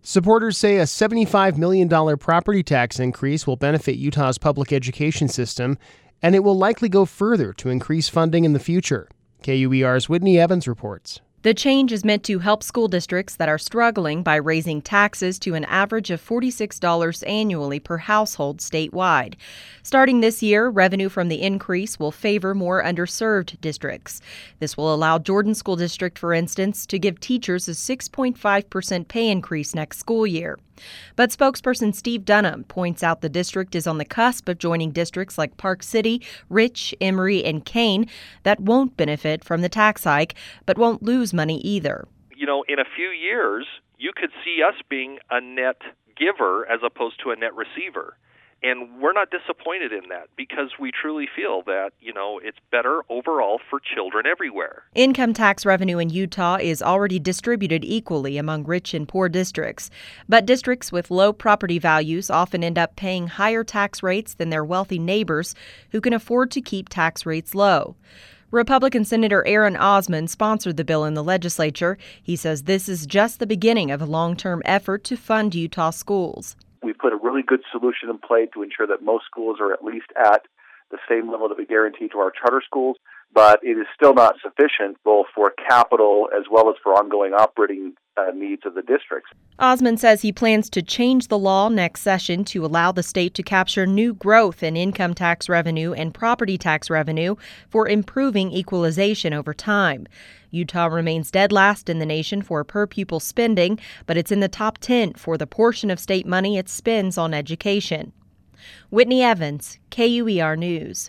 Supporters say a $75 million property tax increase will benefit Utah's public education system, and it will likely go further to increase funding in the future. KUER's Whitney Evans reports. The change is meant to help school districts that are struggling by raising taxes to an average of $46 annually per household statewide. Starting this year, revenue from the increase will favor more underserved districts. This will allow Jordan School District, for instance, to give teachers a 6.5% pay increase next school year. But spokesperson Steve Dunham points out the district is on the cusp of joining districts like Park City, Rich, Emory, and Kane that won't benefit from the tax hike, but won't lose money either. In a few years, you could see us being a net giver as opposed to a net receiver. And we're not disappointed in that because we truly feel that, it's better overall for children everywhere. Income tax revenue in Utah is already distributed equally among rich and poor districts. But districts with low property values often end up paying higher tax rates than their wealthy neighbors who can afford to keep tax rates low. Republican Senator Aaron Osman sponsored the bill in the legislature. He says this is just the beginning of a long-term effort to fund Utah schools. We've put a really good solution in play to ensure that most schools are at least at the same level that we guarantee to our charter schools, but it is still not sufficient both for capital as well as for ongoing operating needs of the districts. Osman says he plans to change the law next session to allow the state to capture new growth in income tax revenue and property tax revenue for improving equalization over time. Utah remains dead last in the nation for per-pupil spending, but it's in the top 10 for the portion of state money it spends on education. Whitney Evans, KUER News.